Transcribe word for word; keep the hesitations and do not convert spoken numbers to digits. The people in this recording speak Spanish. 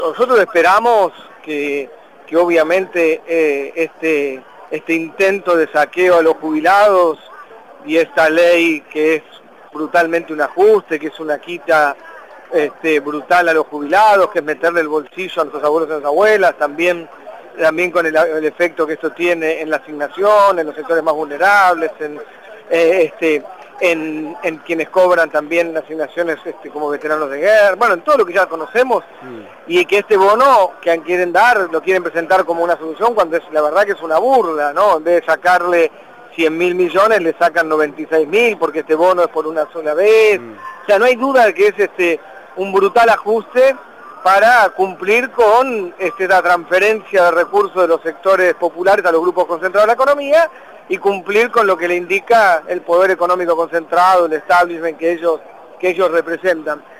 Nosotros esperamos que, que obviamente eh, este, este intento de saqueo a los jubilados y esta ley que es brutalmente un ajuste, que es una quita este, brutal a los jubilados, que es meterle el bolsillo a nuestros abuelos y a nuestras abuelas, también, también con el, el efecto que esto tiene en la asignación, en los sectores más vulnerables, en, eh, este, en, en quienes cobran también asignaciones este, como veteranos de guerra, bueno, en todo lo que ya conocemos, mm. y que este bono que quieren dar, lo quieren presentar como una solución, cuando es la verdad que es una burla, ¿no? En vez de sacarle cien mil millones, le sacan noventa y seis mil, porque este bono es por una sola vez, mm. o sea, no hay duda de que es este un brutal ajuste para cumplir con este, la transferencia de recursos de los sectores populares a los grupos concentrados de la economía, y cumplir con lo que le indica el poder económico concentrado, el establishment que ellos, que ellos representan.